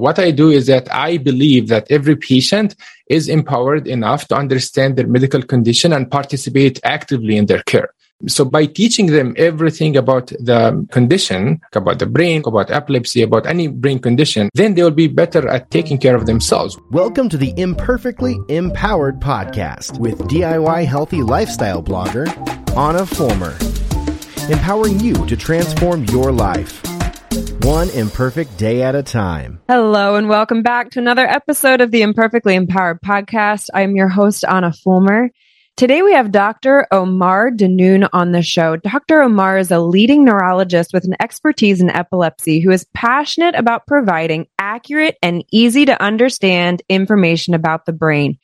what I do is that I believe that every patient is empowered enough to understand their medical condition and participate actively in their care. So by teaching them everything about the condition, about the brain, about epilepsy, about any brain condition, then they will be better at taking care of themselves. Welcome to the Imperfectly Empowered podcast with DIY healthy lifestyle blogger, Anna Fulmer. Empowering you to transform your life, one imperfect day at a time. Hello, and welcome back to another episode of the Imperfectly Empowered podcast. I'm your host, Anna Fulmer. Today we have Dr. Omar Danoon on the show. Dr. Omar is a leading neurologist with an expertise in epilepsy who is passionate about providing accurate and easy to understand information about the brain,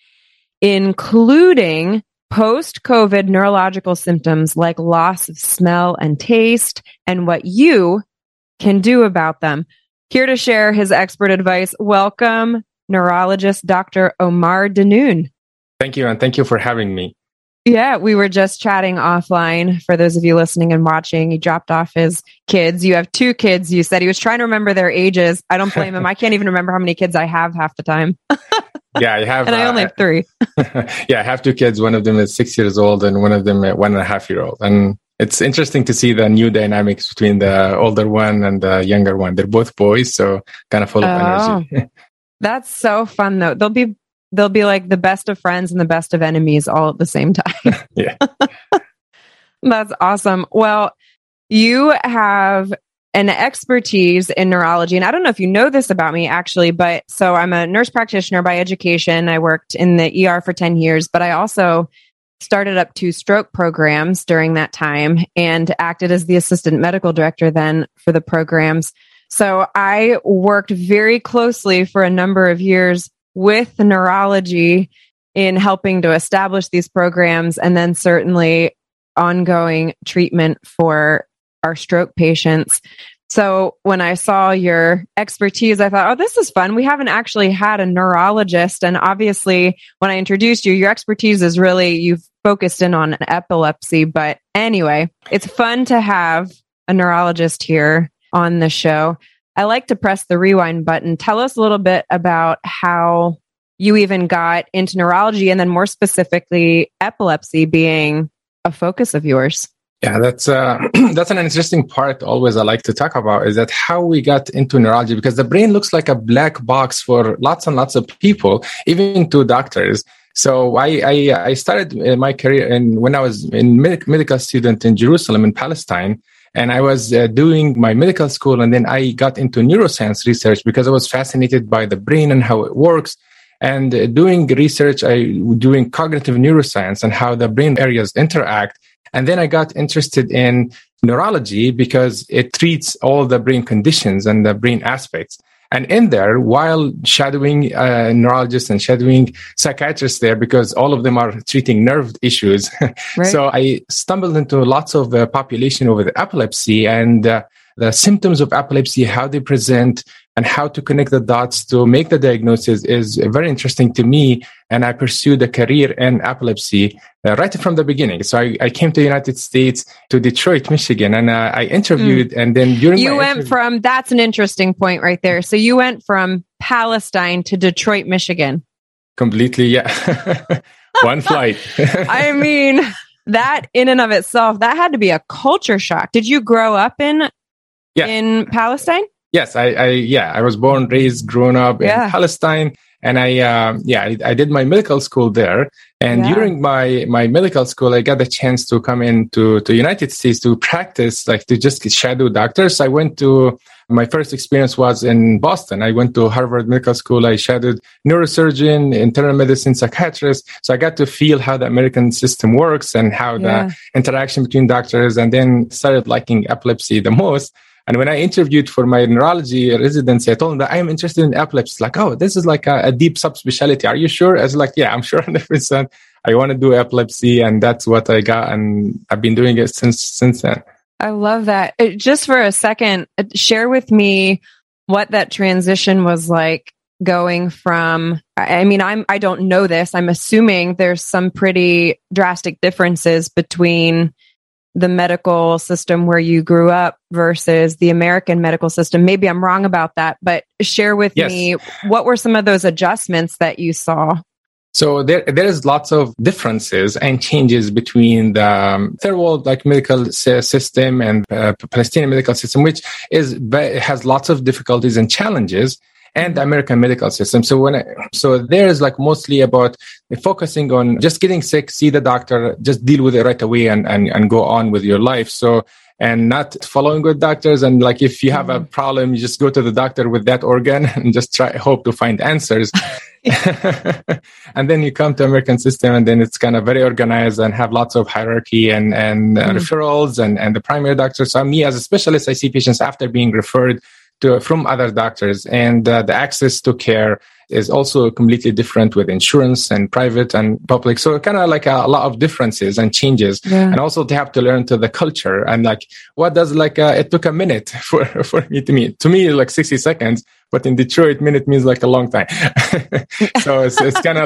including post-COVID neurological symptoms like loss of smell and taste and what you can do about them. Here to share his expert advice, welcome neurologist Dr. Omar Danoon. Thank you, and thank you for having me. Yeah, we were just chatting offline. For those of you listening and watching, he dropped off his kids. You have two kids. You said he was trying to remember their ages. I don't blame him. I can't even remember how many kids I have half the time. Yeah, I have. And I only have three. Yeah, I have two kids. One of them is 6 years old and one of them is 1.5 years old. And it's interesting to see the new dynamics between the older one and the younger one. They're both boys, so kind of full of energy. That's so fun, though. They'll be like the best of friends and the best of enemies all at the same time. Yeah. That's awesome. Well, you have an expertise in neurology. And I don't know if you know this about me, actually, but so I'm a nurse practitioner by education. I worked in the ER for 10 years, but I also started up 2 stroke programs during that time and acted as the assistant medical director then for the programs. So I worked very closely for a number of years with neurology in helping to establish these programs and then certainly ongoing treatment for our stroke patients. So when I saw your expertise, I thought, oh, this is fun. We haven't actually had a neurologist. And obviously, when I introduced you, your expertise is really, you've focused in on epilepsy. But anyway, it's fun to have a neurologist here on the show. I like to press the rewind button. Tell us a little bit about how you even got into neurology and then more specifically, epilepsy being a focus of yours. Yeah, that's an interesting part always I like to talk about is that how we got into neurology, because the brain looks like a black box for lots and lots of people, even to doctors. So I started my career when I was a medical student in Jerusalem in Palestine. And I was doing my medical school, and then I got into neuroscience research because I was fascinated by the brain and how it works. And doing research, doing cognitive neuroscience and how the brain areas interact. And then I got interested in neurology because it treats all the brain conditions and the brain aspects. And in there, while shadowing neurologists and shadowing psychiatrists there, because all of them are treating nerve issues. Right. So I stumbled into lots of population over the epilepsy and the symptoms of epilepsy, how they present and how to connect the dots to make the diagnosis is very interesting to me. And I pursued a career in epilepsy right from the beginning. So I came to the United States, to Detroit, Michigan, and I interviewed. And then during that's an interesting point right there. So you went from Palestine to Detroit, Michigan. Completely, yeah. One flight. I mean, that in and of itself, that had to be a culture shock. Did you grow up in Palestine? Yes, I was born, raised, grown up in Palestine. And I did my medical school there. And during my medical school, I got the chance to come into the United States to practice, like to just shadow doctors. My first experience was in Boston. I went to Harvard Medical School. I shadowed neurosurgeon, internal medicine, psychiatrist. So I got to feel how the American system works and how the interaction between doctors, and then started liking epilepsy the most. And when I interviewed for my neurology residency, I told them that I am interested in epilepsy. It's like, oh, this is like a deep subspecialty. Are you sure? I was like, yeah, I'm sure 100%. I want to do epilepsy. And that's what I got. And I've been doing it since then. I love that. Just for a second, share with me what that transition was like going from, I don't know this. I'm assuming there's some pretty drastic differences between the medical system where you grew up versus the American medical system. Maybe I'm wrong about that, but share with me, what were some of those adjustments that you saw? So there is lots of differences and changes between the third world medical system and Palestinian medical system, which has lots of difficulties and challenges, and the American medical system. So there is mostly about focusing on just getting sick, see the doctor, just deal with it right away and go on with your life. So, and not following with doctors. And if you have a problem, you just go to the doctor with that organ and just hope to find answers. And then you come to American system, and then it's kind of very organized and have lots of hierarchy and referrals and the primary doctor. So me as a specialist, I see patients after being referred from other doctors, and the access to care is also completely different with insurance and private and public. So kind of a lot of differences and changes. Yeah. And also they have to learn to the culture and what does it took a minute for me to meet. To me, 60 seconds, but in Detroit, minute means a long time. So it's kind of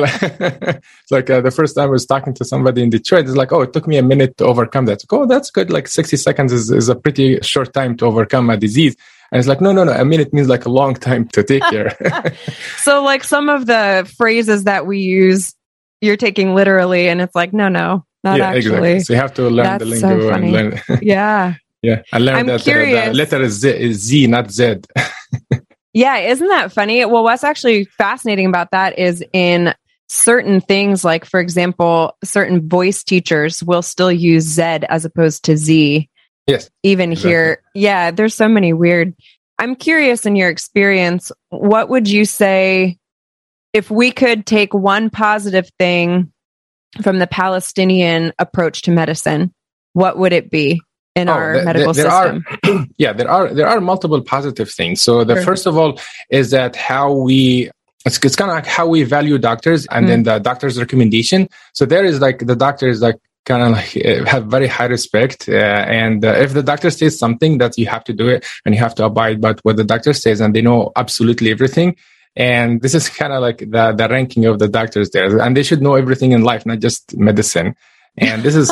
the first time I was talking to somebody in Detroit, it's it took me a minute to overcome that. That's good. 60 seconds is a pretty short time to overcome a disease. And it's no, a minute means a long time to take care. So some of the phrases that we use, you're taking literally, and it's no, not actually. Exactly. So you have to learn the lingo so and learn. Yeah. Yeah. And learn that the letter is Z, not Z. Yeah. Isn't that funny? Well, what's actually fascinating about that is in certain things, for example, certain voice teachers will still use Z as opposed to Z. Yes. Even exactly. Here. Yeah, there's so many weird. I'm curious, in your experience, what would you say if we could take one positive thing from the Palestinian approach to medicine? What would it be in our medical system? There are multiple positive things. So the first of all is that it's kind of how we value doctors, and then the doctor's recommendation. So there is the doctor is kind of have very high respect. And if the doctor says something, that you have to do it and you have to abide by what the doctor says, and they know absolutely everything. And this is kind of the ranking of the doctors there. And they should know everything in life, not just medicine. And this is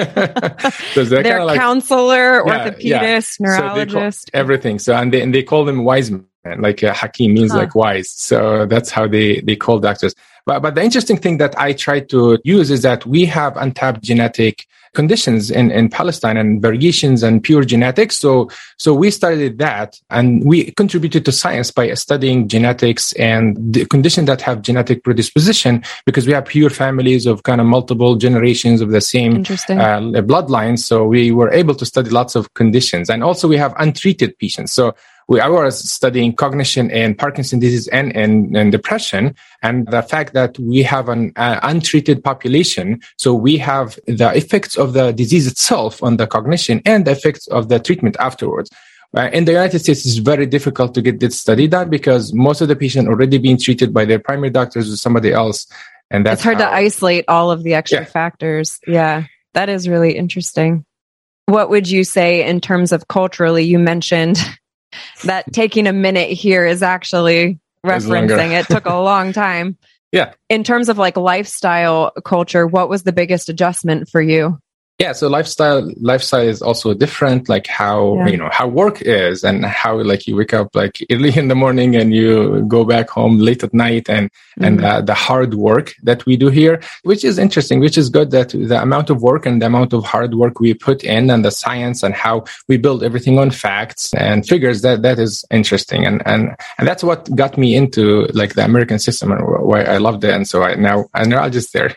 so they're counselor, orthopedist, neurologist, so everything. So and they call them wise men, Hakim means wise. So that's how they call doctors. But the interesting thing that I try to use is that we have untapped genetic conditions in Palestine and variations and pure genetics. So we studied that, and we contributed to science by studying genetics and the conditions that have genetic predisposition, because we have pure families of kind of multiple generations of the same bloodline. So we were able to study lots of conditions, and also we have untreated patients. So I was studying cognition and Parkinson's disease and depression, and the fact that we have an untreated population. So we have the effects of the disease itself on the cognition and the effects of the treatment afterwards. In the United States, it's very difficult to get this study done because most of the patients already being treated by their primary doctors or somebody else. And that's it's hard to isolate all of the extra factors. Yeah, that is really interesting. What would you say in terms of culturally? You mentioned that taking a minute here is actually referencing it took a long time. Yeah. In terms of lifestyle culture, what was the biggest adjustment for you? Yeah, so lifestyle is also different, how, how work is, and how you wake up early in the morning and you go back home late at night, and the hard work that we do here, which is interesting, which is good, that the amount of work and the amount of hard work we put in, and the science and how we build everything on facts and figures, that is interesting. And that's what got me into the American system and why I loved it. And so I'm now just there.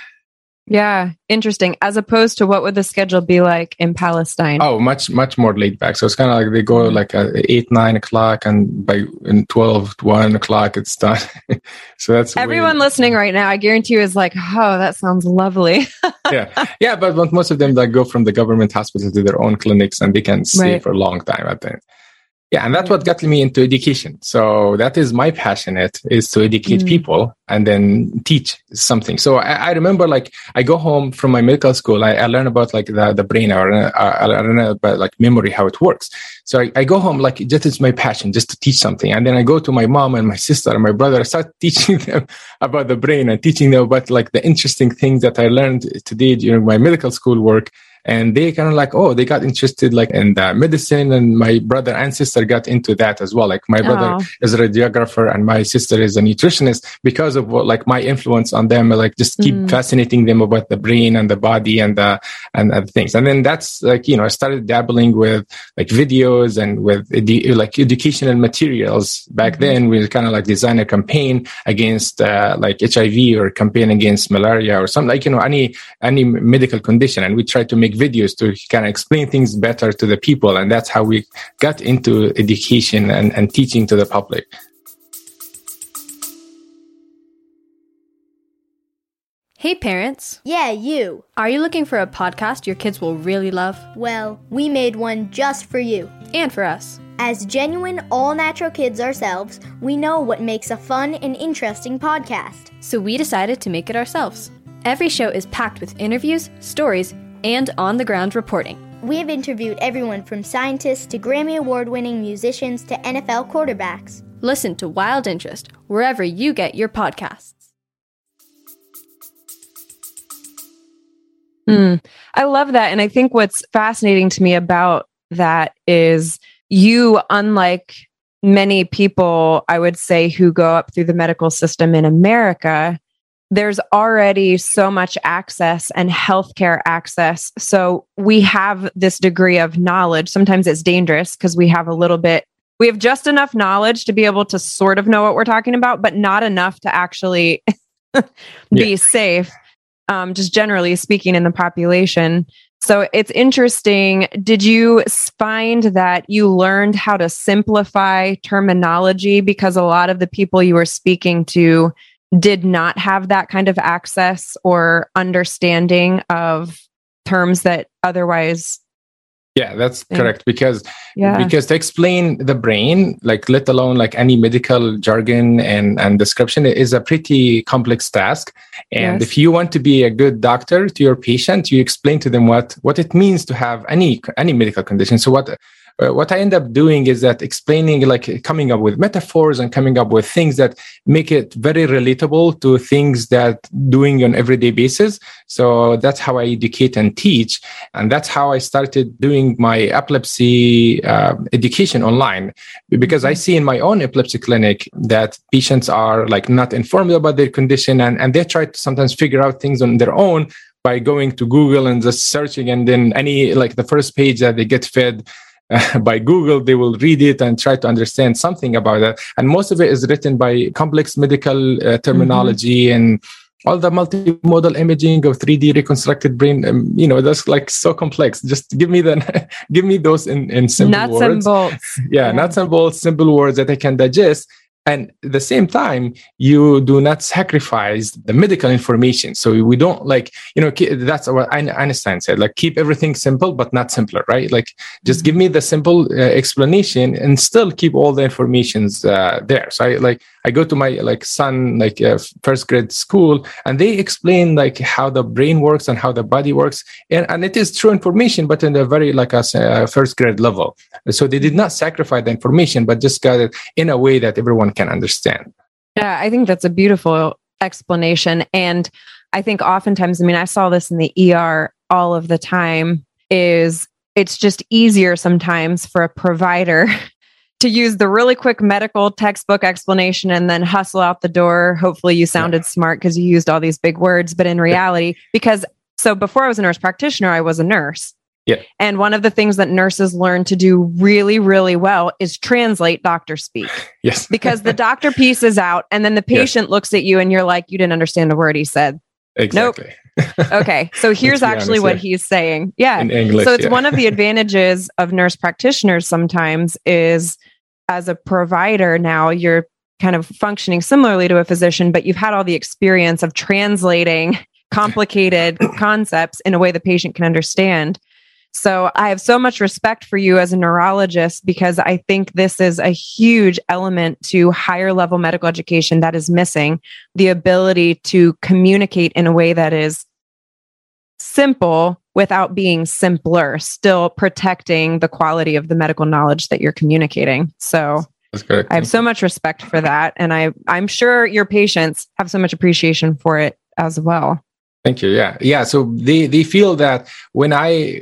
Yeah, interesting. As opposed to what would the schedule be like in Palestine? Oh, much more laid back. So it's kind of they go at 8, 9 o'clock, and by 12, 1 o'clock, it's done. So that's everyone listening right now. I guarantee you is oh, that sounds lovely. yeah. But most of them go from the government hospital to their own clinics, and they can stay for a long time at the end. Yeah, and that's what got me into education. So that is my passion, is to educate people and then teach something. So I remember I go home from my medical school, I learn about the brain, I learn about memory, how it works. So I go home just it's my passion, just to teach something. And then I go to my mom and my sister and my brother, I start teaching them about the brain and teaching them about the interesting things that I learned today during my medical school work. And they kind of like, oh, they got interested like in the medicine, and my brother and sister got into that as well. Like my brother is a radiographer and my sister is a nutritionist because of what, like my influence on them, like just keep fascinating them about the brain and the body and other things. And then that's like, I started dabbling with like videos and with like educational materials. Back then we kind of like design a campaign against like HIV or campaign against malaria or something like, any medical condition. And we try to make videos to kind of explain things better to the people. And that's how we got into education and teaching to the public. Hey parents. Yeah, you. Are you looking for a podcast your kids will really love? Well, we made one just for you. And for us. As genuine, all-natural kids ourselves, we know what makes a fun and interesting podcast. So we decided to make it ourselves. Every show is packed with interviews, stories, and on-the-ground reporting. We have interviewed everyone from scientists to Grammy Award-winning musicians to NFL quarterbacks. Listen to Wild Interest wherever you get your podcasts. I love that. And I think what's fascinating to me about that is you, unlike many people, I would say, who go up through the medical system in America, there's already so much access and healthcare access. So we have this degree of knowledge. Sometimes it's dangerous because we have just enough knowledge to be able to sort of know what we're talking about, but not enough to actually be safe, just generally speaking in the population. So it's interesting. Did you find that you learned how to simplify terminology because a lot of the people you were speaking to did not have that kind of access or understanding of terms that otherwise? Yeah, that's correct. Because to explain the brain, like let alone like any medical jargon and description, is a pretty complex task. And if you want to be a good doctor to your patient, you explain to them what it means to have any medical condition. So what I end up doing is that explaining, like coming up with metaphors and coming up with things that make it very relatable to things that doing on everyday basis. So that's how I educate and teach. And that's how I started doing my epilepsy education online, because I see in my own epilepsy clinic that patients are like not informed about their condition, and they try to sometimes figure out things on their own by going to Google and just searching. And then the first page that they get fed by Google, they will read it and try to understand something about it. And most of it is written by complex medical terminology and all the multimodal imaging of 3D reconstructed brain. That's like so complex. Just give me those in simple nuts words. And bolts. Nuts and bolts, simple words that I can digest. And at the same time, you do not sacrifice the medical information. So we don't that's what Einstein said, like keep everything simple, but not simpler, right? Like just give me the simple explanation and still keep all the informations there. So I go to my son, first grade school, and they explain like how the brain works and how the body works. And it is true information, but in a very a first grade level. So they did not sacrifice the information, but just got it in a way that everyone can understand. Yeah, I think that's a beautiful explanation. And I think oftentimes, I saw this in the ER all of the time, is it's just easier sometimes for a provider to use the really quick medical textbook explanation and then hustle out the door. Hopefully you sounded smart because you used all these big words, but in reality, so before I was a nurse practitioner, I was a nurse. Yeah. And one of the things that nurses learn to do really, really well is translate doctor speak. Yes. Because the doctor pieces out and then the patient looks at you and you're like, you didn't understand a word he said. Exactly. Nope. Okay. So here's actually what he's saying. Yeah. In English. So it's one of the advantages of nurse practitioners sometimes is, as a provider now, you're kind of functioning similarly to a physician, but you've had all the experience of translating complicated concepts in a way the patient can understand. So I have so much respect for you as a neurologist, because I think this is a huge element to higher level medical education that is missing, the ability to communicate in a way that is simple without being simpler, still protecting the quality of the medical knowledge that you're communicating. So that's correct. I have so much respect for that. And I'm sure your patients have so much appreciation for it as well. Thank you. Yeah. So they feel that when I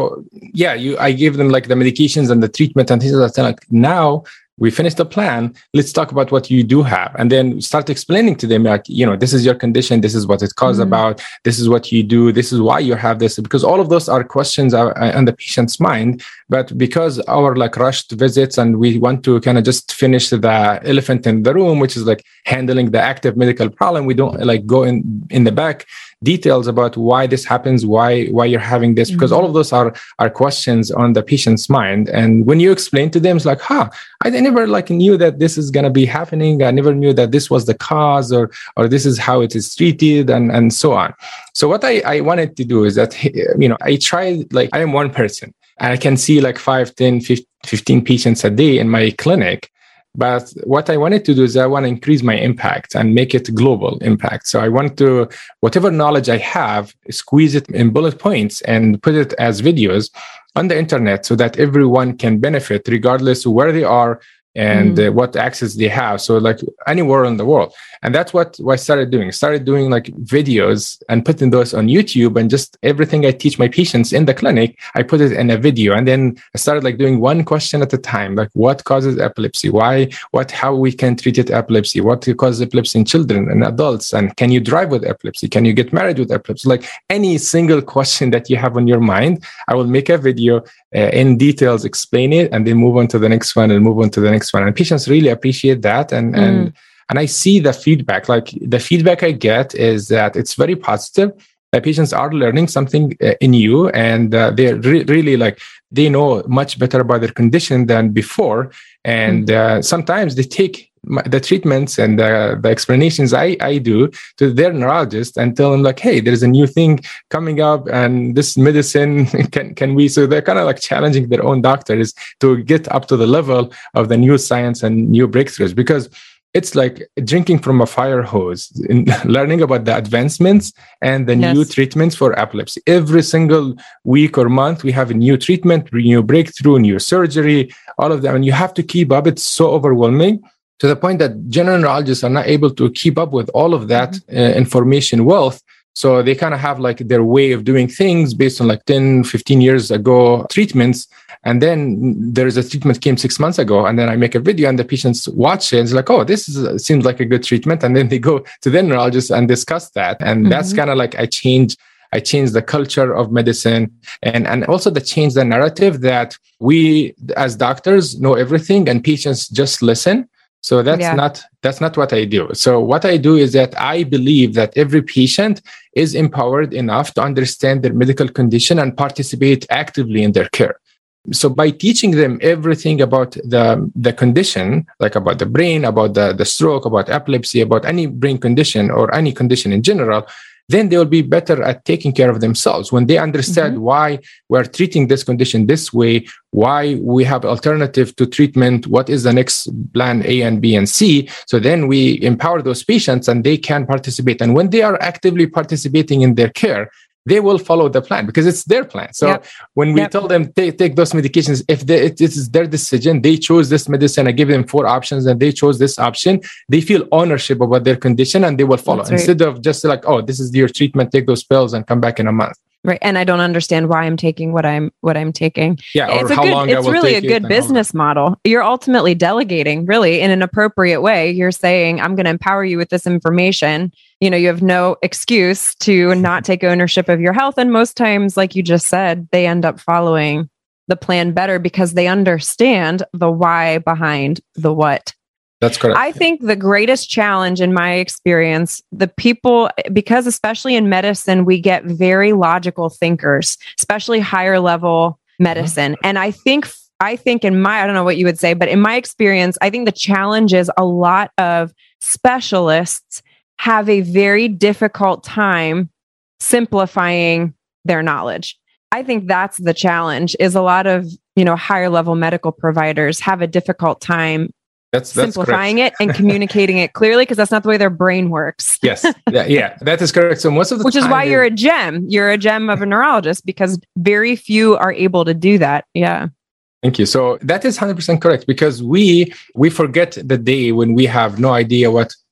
give them like the medications and the treatment and things like that. Like, now we finished the plan. Let's talk about what you do have, and then start explaining to them, like, this is your condition. This is what it's caused about. This is what you do. This is why you have this. Because all of those are questions on the patient's mind. But because our like rushed visits, and we want to kind of just finish the elephant in the room, which is like handling the active medical problem, we don't like go in the back details about why this happens, why you're having this, because all of those are questions on the patient's mind. And when you explain to them, it's like, I never like knew that this is going to be happening. I never knew that this was the cause, or this is how it is treated, and so on. So what I wanted to do is that, I tried, like, I am one person and I can see like 5, 10, 15 patients a day in my clinic. But what I wanted to do is I want to increase my impact and make it global impact. So I want to, whatever knowledge I have, squeeze it in bullet points and put it as videos on the internet so that everyone can benefit regardless of where they are and what access they have. So like anywhere in the world. And that's what I started doing. Started doing like videos and putting those on YouTube, and just everything I teach my patients in the clinic, I put it in a video. And then I started like doing one question at a time, like what causes epilepsy? How we can treat epilepsy? What causes epilepsy in children and adults? And can you drive with epilepsy? Can you get married with epilepsy? Like any single question that you have on your mind, I will make a video in details, explain it, and then move on to the next one and move on to the next one. And patients really appreciate that. And I see the feedback. Like the feedback I get is that it's very positive. The patients are learning something new, and they're really like, they know much better about their condition than before. And sometimes they take the treatments and the explanations I do to their neurologist and tell them like, hey, there's a new thing coming up, and this medicine can we? So they're kind of like challenging their own doctors to get up to the level of the new science and new breakthroughs, because it's like drinking from a fire hose, in learning about the advancements and the new treatments for epilepsy. Every single week or month, we have a new treatment, new breakthrough, new surgery, all of them. And you have to keep up. It's so overwhelming to the point that general neurologists are not able to keep up with all of that information wealth. So they kind of have like their way of doing things based on like 10, 15 years ago treatments. And then there's a treatment came 6 months ago, and then I make a video and the patients watch it and it's like, oh, seems like a good treatment. And then they go to the neurologist and discuss that. And that's kind of like I change the culture of medicine, and also change the narrative that we as doctors know everything and patients just listen. So that's not what I do. So what I do is that I believe that every patient is empowered enough to understand their medical condition and participate actively in their care. So by teaching them everything about the condition, like about the brain, about the stroke, about epilepsy, about any brain condition or any condition in general, then they will be better at taking care of themselves. When they understand why we're treating this condition this way, why we have alternative to treatment, what is the next plan A and B and C. So then we empower those patients and they can participate. And when they are actively participating in their care, they will follow the plan because it's their plan. So when we tell them take those medications, if it is their decision, they chose this medicine. I give them 4 options and they chose this option. They feel ownership about their condition and they will follow instead of just like, oh, this is your treatment. Take those pills and come back in a month. Right. And I don't understand why I'm taking what I'm taking. Yeah. Or how long it's really a good business model. You're ultimately delegating really in an appropriate way. You're saying, I'm going to empower you with this information. You know, you have no excuse to not take ownership of your health. And most times, like you just said, they end up following the plan better because they understand the why behind the what. That's correct. I think the greatest challenge in my experience, the people, because especially in medicine, we get very logical thinkers, especially higher level medicine. And I think I don't know what you would say, but in my experience, I think the challenge is a lot of specialists have a very difficult time simplifying their knowledge. I think that's the challenge, is a lot of, higher level medical providers have a difficult time simplifying it and communicating it clearly, because that's not the way their brain works. Yes. Yeah, that is correct. So most of the Which is why you're a gem. You're a gem of a neurologist, because very few are able to do that. Yeah. Thank you. So that is 100% correct, because we forget the day when we have no idea what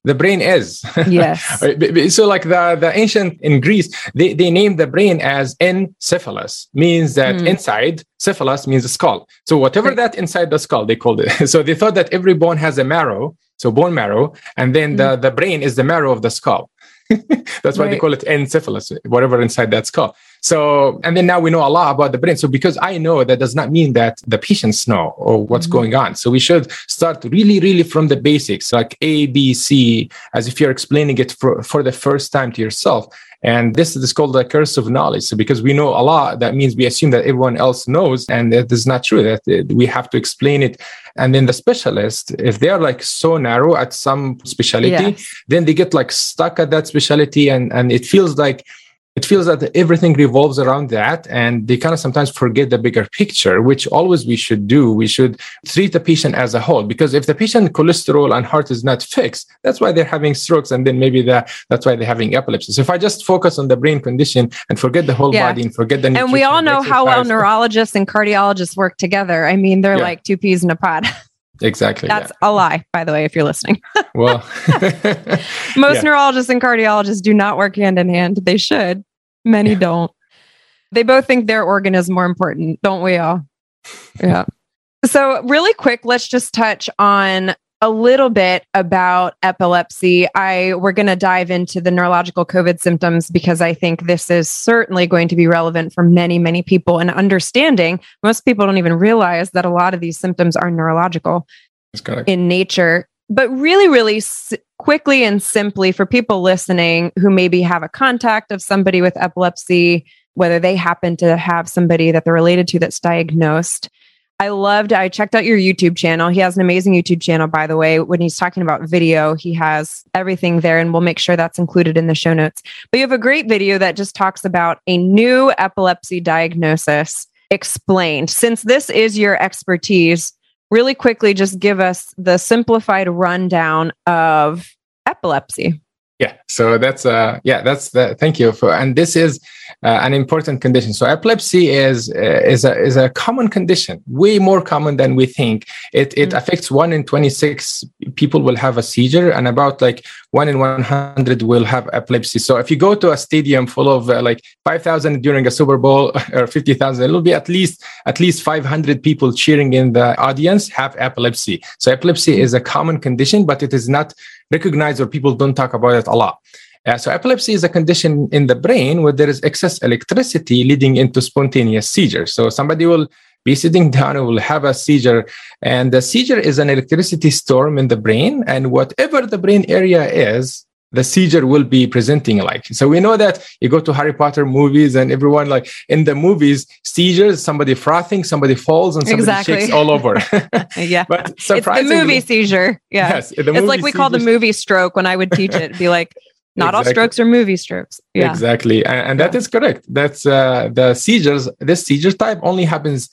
the brain is. Yes. So like the ancient in Greece, they named the brain as encephalus, means that inside, cephalus means the skull. So whatever that inside the skull, they called it. So they thought that every bone has a marrow, so bone marrow, and then the brain is the marrow of the skull. That's why they call it encephalus, whatever inside that skull. So, and then now we know a lot about the brain. So because I know, that does not mean that the patients know or what's going on. So we should start really, really from the basics, like A, B, C, as if you're explaining it for the first time to yourself. And this is called the curse of knowledge. So because we know a lot, that means we assume that everyone else knows. And that is not true, that we have to explain it. And then the specialist, if they are like so narrow at some specialty, then they get like stuck at that specialty. And it feels that everything revolves around that. And they kind of sometimes forget the bigger picture, which always we should do. We should treat the patient as a whole, because if the patient cholesterol and heart is not fixed, that's why they're having strokes. And then maybe that's why they're having epilepsy. So if I just focus on the brain condition and forget the whole body and forget the nutrition, and we all know how well neurologists and cardiologists work together. I mean, they're like two peas in a pod. Exactly. That's a lie, by the way, if you're listening. Well, most neurologists and cardiologists do not work hand in hand. They should. Many don't. They both think their organ is more important, don't we all? Yeah. So really quick, let's just touch on a little bit about epilepsy. We're going to dive into the neurological COVID symptoms, because I think this is certainly going to be relevant for many, many people. And understanding, most people don't even realize that a lot of these symptoms are neurological in nature. But really, really quickly and simply, for people listening who maybe have a contact of somebody with epilepsy, whether they happen to have somebody that they're related to that's diagnosed. I checked out your YouTube channel. He has an amazing YouTube channel, by the way. When he's talking about video, he has everything there, and we'll make sure that's included in the show notes. But you have a great video that just talks about a new epilepsy diagnosis explained. Since this is your expertise, really quickly, just give us the simplified rundown of epilepsy. Yeah. So thank you and this is an important condition. So epilepsy is a common condition, way more common than we think. It affects 1 in 26 people will have a seizure, and about like 1 in 100 will have epilepsy. So if you go to a stadium full of like 5,000 during a Super Bowl or 50,000, it'll be at least 500 people cheering in the audience have epilepsy. So epilepsy is a common condition, but it is not recognized, or people don't talk about it a lot. So epilepsy is a condition in the brain where there is excess electricity leading into spontaneous seizures. So somebody will be sitting down and will have a seizure, and the seizure is an electricity storm in the brain, and whatever the brain area is, the seizure will be presenting like. So we know that you go to Harry Potter movies and everyone, like in the movies, seizures, somebody frothing, somebody falls, and somebody shakes all over. Yeah. But it's the movie seizure. Yeah. Yes, it's like we call the movie stroke when I would teach it. It'd be like, not all strokes are movie strokes. Yeah. Exactly. And that is correct. That's the seizures. This seizure type only happens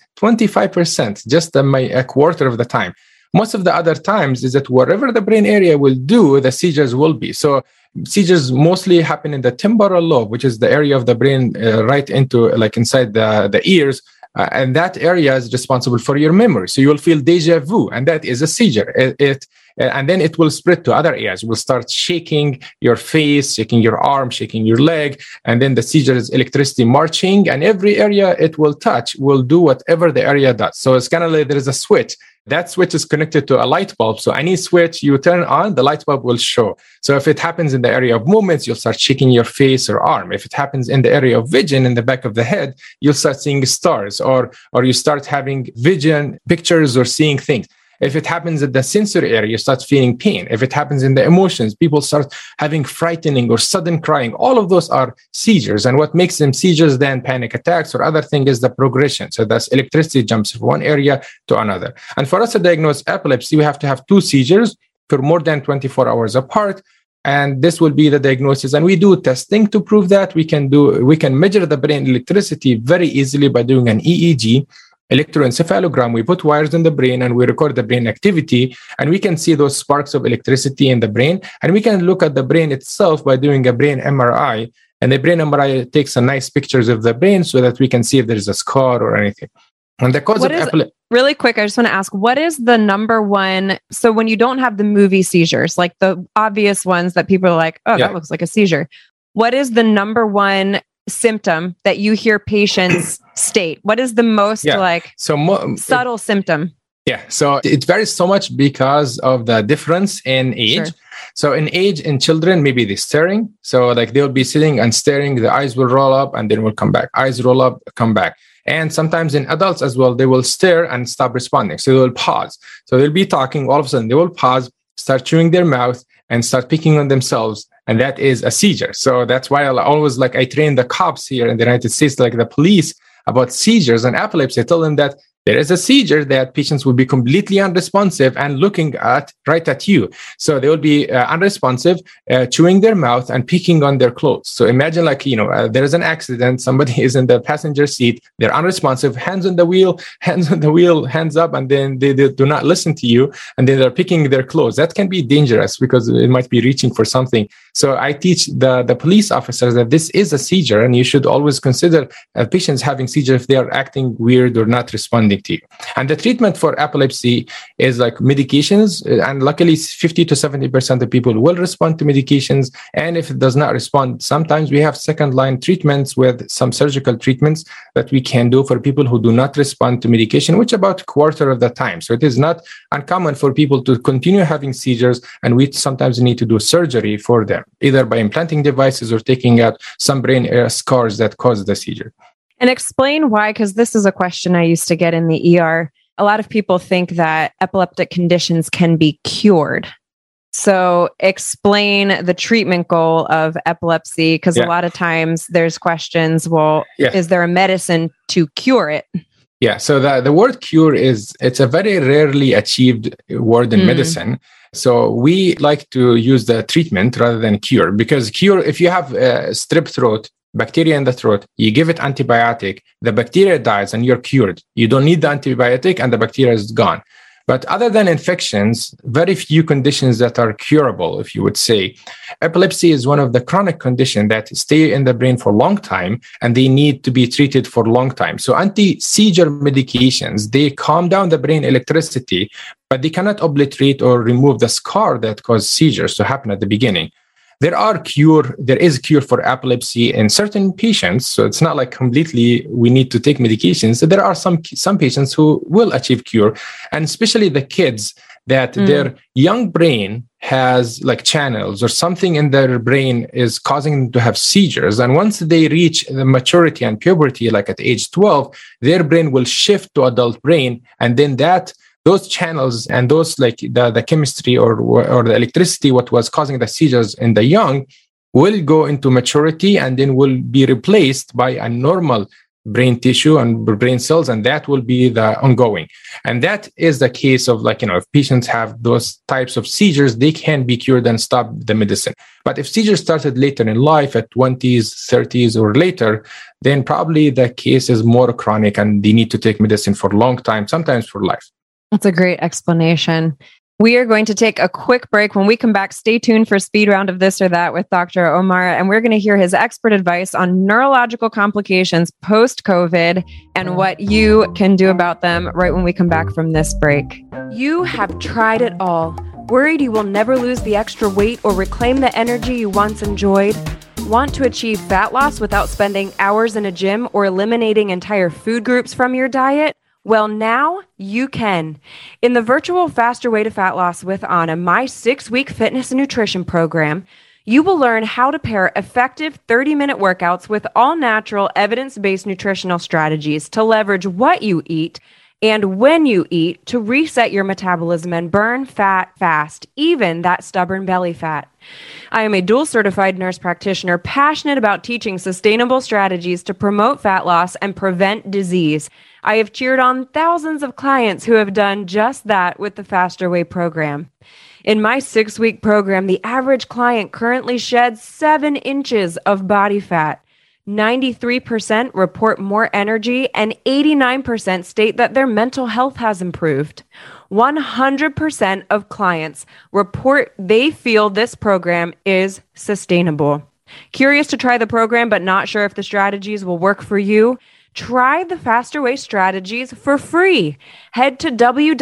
25%, just a quarter of the time. Most of the other times is that wherever the brain area will do, the seizures will be. So seizures mostly happen in the temporal lobe, which is the area of the brain right into like inside the ears. And that area is responsible for your memory. So you will feel deja vu, and that is a seizure. And then it will spread to other areas. You will start shaking your face, shaking your arm, shaking your leg. And then the seizure is electricity marching, and every area it will touch will do whatever the area does. So it's kind of like there is a switch. That switch is connected to a light bulb. So any switch you turn on, the light bulb will show. So if it happens in the area of movements, you'll start shaking your face or arm. If it happens in the area of vision, in the back of the head, you'll start seeing stars, or you start having vision pictures or seeing things. If it happens at the sensory area, you start feeling pain. If it happens in the emotions, people start having frightening or sudden crying. All of those are seizures. And what makes them seizures than panic attacks or other thing is the progression. So that's electricity jumps from one area to another. And for us to diagnose epilepsy, we have to have 2 seizures for more than 24 hours apart. And this will be the diagnosis. And we do testing to prove that. We can measure the brain electricity very easily by doing an EEG. Electroencephalogram. We put wires in the brain and we record the brain activity, and we can see those sparks of electricity in the brain. And we can look at the brain itself by doing a brain MRI. And the brain MRI takes a nice pictures of the brain so that we can see if there is a scar or anything. And the cause really quick, I just want to ask, what is the number one? So when you don't have the movie seizures, like the obvious ones that people are like, oh, that looks like a seizure. What is the number one symptom that you hear patients state? What is the most subtle symptom? Yeah. So it varies so much because of the difference in age. Sure. So in age, in children, maybe they're staring. So like they'll be sitting and staring, the eyes will roll up and then will come back. Eyes roll up, come back. And sometimes in adults as well, they will stare and stop responding. So they will pause. So they'll be talking. All of a sudden, they will pause, start chewing their mouth, and start picking on themselves. And that is a seizure. So that's why I train the cops here in the United States, like the police, about seizures and epilepsy. I tell them that there is a seizure that patients will be completely unresponsive and looking right at you. So they will be unresponsive, chewing their mouth and picking on their clothes. So imagine there is an accident. Somebody is in the passenger seat. They're unresponsive, hands on the wheel, hands up, and then they do not listen to you. And then they're picking their clothes. That can be dangerous because it might be reaching for something. So I teach the police officers that this is a seizure and you should always consider patients having seizure if they are acting weird or not responding to you. And the treatment for epilepsy is like medications, and luckily 50 to 70% of people will respond to medications. And if it does not respond, sometimes we have second line treatments with some surgical treatments that we can do for people who do not respond to medication, which about a quarter of the time. So it is not uncommon for people to continue having seizures, and we sometimes need to do surgery for them, either by implanting devices or taking out some brain scars that cause the seizure. And explain why, because this is a question I used to get in the ER. A lot of people think that epileptic conditions can be cured. So explain the treatment goal of epilepsy, because a lot of times there's questions, is there a medicine to cure it? Yeah, so the word cure it's a very rarely achieved word in medicine. So we like to use the treatment rather than cure, because cure, if you have strep throat, bacteria in the throat, you give it antibiotic, the bacteria dies and you're cured. You don't need the antibiotic and the bacteria is gone. But other than infections, very few conditions that are curable, if you would say. Epilepsy is one of the chronic conditions that stay in the brain for a long time and they need to be treated for a long time. So anti-seizure medications, they calm down the brain electricity, but they cannot obliterate or remove the scar that caused seizures to happen at the beginning. There is cure for epilepsy in certain patients. So it's not like completely we need to take medications. So there are some patients who will achieve cure, and especially the kids that their young brain has like channels or something in their brain is causing them to have seizures. And once they reach the maturity and puberty, like at age 12, their brain will shift to adult brain. And then those channels and those like the chemistry or the electricity, what was causing the seizures in the young, will go into maturity and then will be replaced by a normal brain tissue and brain cells, and that will be the ongoing. And that is the case of if patients have those types of seizures, they can be cured and stop the medicine. But if seizures started later in life at 20s, 30s or later, then probably the case is more chronic and they need to take medicine for a long time, sometimes for life. That's a great explanation. We are going to take a quick break. When we come back, stay tuned for Speed Round of This or That with Dr. Omar, and we're going to hear his expert advice on neurological complications post-COVID and what you can do about them right when we come back from this break. You have tried it all. Worried you will never lose the extra weight or reclaim the energy you once enjoyed? Want to achieve fat loss without spending hours in a gym or eliminating entire food groups from your diet? Well, now you can. In the virtual Faster Way to Fat Loss with Anna, my 6-week fitness and nutrition program, you will learn how to pair effective 30-minute workouts with all-natural, evidence-based nutritional strategies to leverage what you eat and when you eat to reset your metabolism and burn fat fast, even that stubborn belly fat. I am a dual certified nurse practitioner passionate about teaching sustainable strategies to promote fat loss and prevent disease. I have cheered on thousands of clients who have done just that with the Faster Way program. In my 6-week program, the average client currently sheds 7 inches of body fat. 93% report more energy and 89% state that their mental health has improved. 100% of clients report they feel this program is sustainable. Curious to try the program but not sure if the strategies will work for you? Try the Faster Way strategies for free. Head to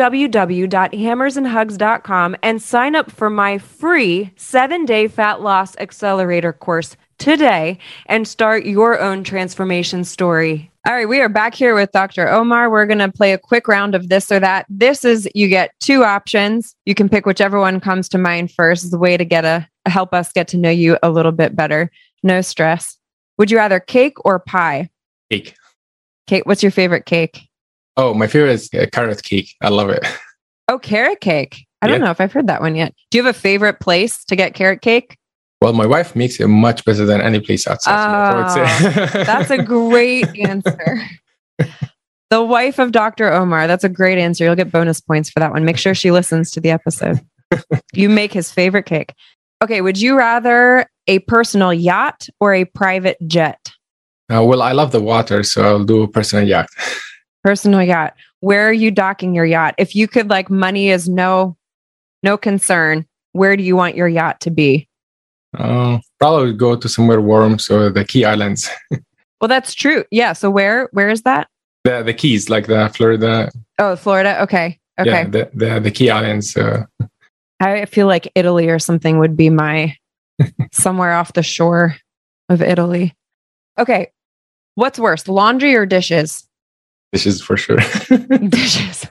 www.hammersandhugs.com and sign up for my free 7-day fat loss accelerator course today and start your own transformation story. All right, we are back here with Dr. Omar. We're going to play a quick round of this or that. This is, you get 2 options. You can pick whichever one comes to mind first. It's a way to help us get to know you a little bit better. No stress. Would you rather cake or pie? Cake. Cake. What's your favorite cake? Oh, my favorite is carrot cake. I love it. Oh, carrot cake. I don't know if I've heard that one yet. Do you have a favorite place to get carrot cake? Well, my wife makes it much better than any place outside. That's a great answer. The wife of Dr. Omar. That's a great answer. You'll get bonus points for that one. Make sure she listens to the episode. You make his favorite cake. Okay. Would you rather a personal yacht or a private jet? Well, I love the water, so I'll do a personal yacht. Personal yacht. Where are you docking your yacht? If you could, money is no concern, where do you want your yacht to be? Probably go to somewhere warm, so the Key Islands. Well, that's true. Yeah. So where is that? The Keys, like the Florida. Oh, Florida. Okay. Yeah, the Key Islands. I feel like Italy or something would be my somewhere off the shore of Italy. Okay. What's worse, laundry or dishes? Dishes for sure. Dishes.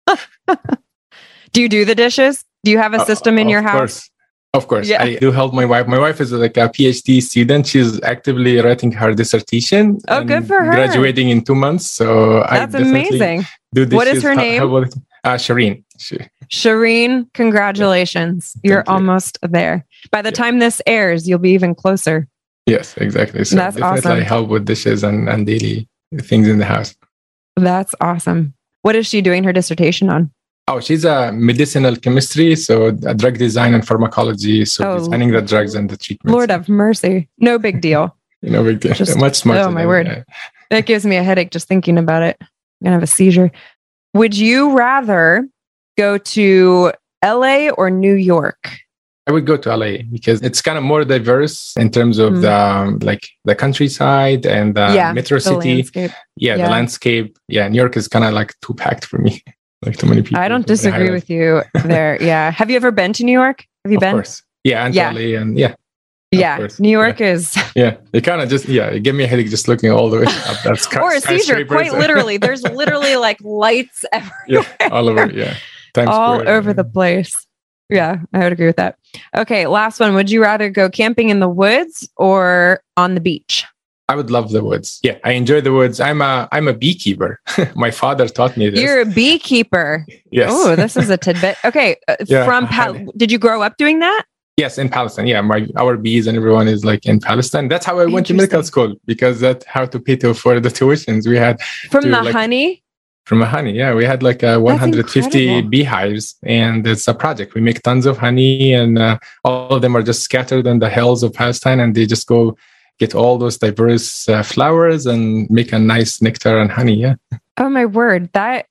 Do you do the dishes? Do you have a system in your house? Of course. Yeah. I do help my wife. My wife is like a PhD student. She's actively writing her dissertation. Oh, good for her. Graduating in 2 months. So that's amazing. Do dishes. What is her name? Shireen. Shireen, congratulations. You're almost there. By the time this airs, you'll be even closer. Yes, exactly. So that's definitely awesome. Help with dishes and daily things in the house. That's awesome. What is she doing her dissertation on? Oh, she's a medicinal chemistry, so a drug design and pharmacology. So designing the drugs and the treatments. Lord have mercy. No big deal. No big deal. Much smarter. Oh, my word. That gives me a headache just thinking about it. I'm going to have a seizure. Would you rather go to LA or New York? I would go to LA because it's kind of more diverse in terms of the countryside and the metro city. Landscape. The landscape. Yeah, New York is kind of like too packed for me. Like too many people. I don't disagree with you there. Yeah. Have you ever been to New York? Have you been? Of course. Yeah, and LA and Yeah, New York is... Yeah, it kind of just, it gave me a headache just looking all the way up. That's or a seizure, quite literally. There's literally lights everywhere. Yeah, all over, Times all Square, over the place. Yeah, I would agree with that. Okay, last one. Would you rather go camping in the woods or on the beach? I would love the woods. Yeah, I enjoy the woods. I'm a beekeeper. My father taught me this. You're a beekeeper. Yes. Oh, this is a tidbit. Okay, did you grow up doing that? Yes, in Palestine. Yeah, our bees and everyone is in Palestine. That's how I went to medical school because that's how to pay for the tuitions we had. From the honey? From the honey, yeah. We had 150 beehives, and it's a project. We make tons of honey, and all of them are just scattered on the hills of Palestine, and they just go get all those diverse flowers and make a nice nectar and honey. Yeah. Oh my word!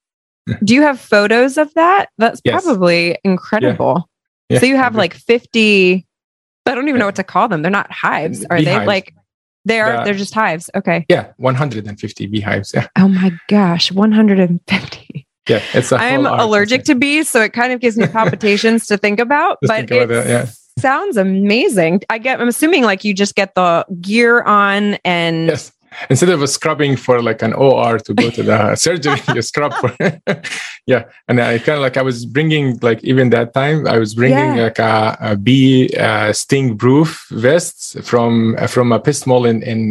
Do you have photos of that? That's probably incredible. Yeah. So you have 50, I don't even know what to call them. They're not hives. Are beehives. They're just hives. Okay. Yeah. 150 beehives. Yeah. Oh my gosh. 150. Yeah. I'm allergic to bees. So it kind of gives me palpitations to think about, but it sounds amazing. I'm assuming you just get the gear on and yes. Instead of scrubbing for an OR to go to the surgery, you scrub for yeah. And I kind of I was bringing even that time I was bringing a bee sting proof vests from a pest mall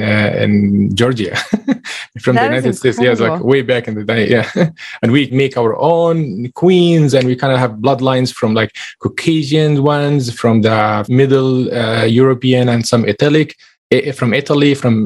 in Georgia from the United States. Yeah, way back in the day. Yeah, and we make our own queens, and we kind of have bloodlines from Caucasian ones, from the Middle European, and some Italic. From Italy, from